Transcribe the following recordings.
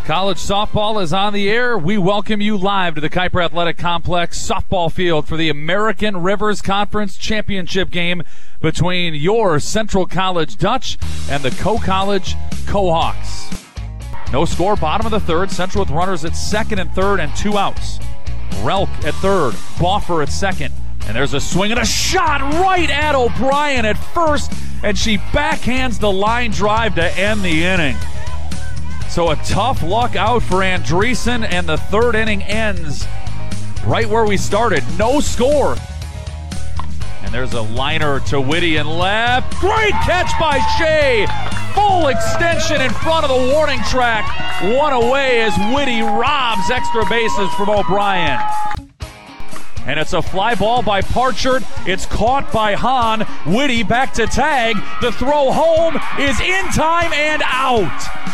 College softball is on the air. We welcome you live to the Kuiper Athletic Complex softball field for the American Rivers Conference Championship game between your Central College Dutch and the Co-College Co-Hawks. No score, bottom of the third. Central with runners at second and third and 2 outs. Relk at third, Boffer at second. And there's a swing and a shot right at O'Brien at first, and she backhands the line drive to end the inning. So a tough luck out for Andreessen, and the third inning ends right where we started. No score. And there's a liner to Whitty and left. Great catch by Shea. Full extension in front of the warning track. One away as Whitty robs extra bases from O'Brien. And it's a fly ball by Parchard. It's caught by Hahn. Whitty back to tag. The throw home is in time and out.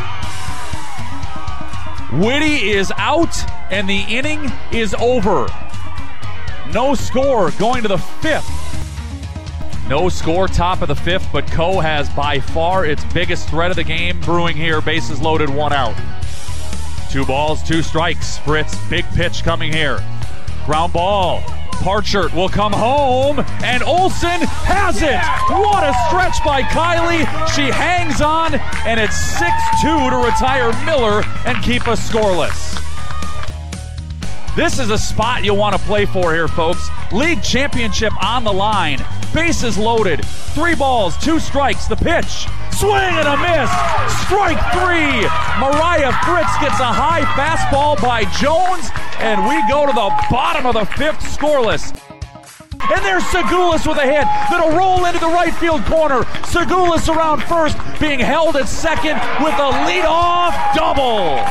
Whitty is out, and the inning is over. No score going to the fifth. No score, top of the fifth, but Co has by far its biggest threat of the game brewing here. Bases loaded, 1 out. 2 balls, 2 strikes. Fritz, big pitch coming here. Ground ball. Parchard will come home, and Olsen has it. What a stretch by Kylie. She hangs on, and it's 6-2 to retire Miller and keep us scoreless. This is a spot you'll want to play for here, folks. League championship on the line. Bases loaded. 3 balls, 2 strikes. The pitch. Swing and a miss. Strike 3. Mariah Fritz gets a high fastball by Jones, and we go to the bottom of the fifth scoreless. And there's Segulis with a hit that'll roll into the right field corner. Segulis around first, being held at second with a leadoff double.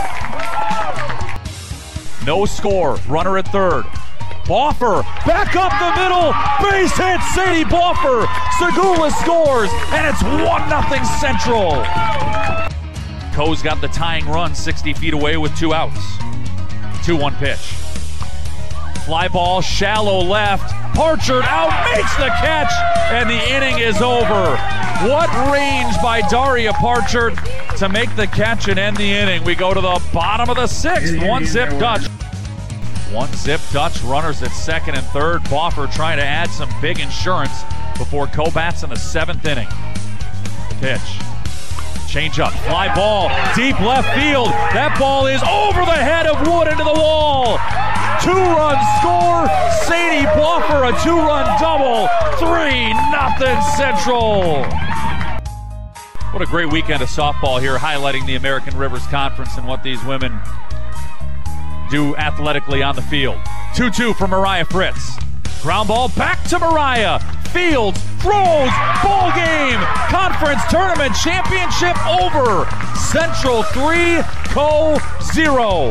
No score. Runner at third. Boffer back up the middle. Base hit, Sadie Boffer. Segulis scores, and it's 1-0 Central. Co's got the tying run 60 feet away with 2 outs. 2-1 pitch. Fly ball, shallow left. Parchard out, makes the catch, and the inning is over. What range by Daria Parchard to make the catch and end the inning. We go to the bottom of the 6th. 1-zip Dutch. 1-zip Dutch, runners at second and third. Boffer trying to add some big insurance before Co bats in the 7th inning. Pitch. Change up, fly ball, deep left field. That ball is over the head of Wood into the wall. 2-run score. Sadie Boffer, a 2-run double. 3-0 Central. What a great weekend of softball here, highlighting the American Rivers Conference and what these women do athletically on the field. 2-2 for Mariah Fritz. Ground ball back to Mariah. Fields, throws, ball game. Conference tournament championship over. Central 3, Co 0.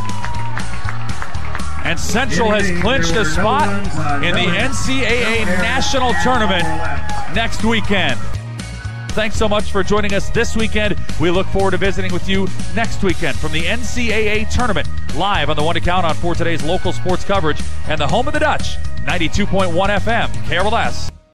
And Central has clinched a spot in the NCAA National Tournament next weekend. Thanks so much for joining us this weekend. We look forward to visiting with you next weekend from the NCAA Tournament, live on the One to Count on for today's local sports coverage and the home of the Dutch, 92.1 FM, KRLS.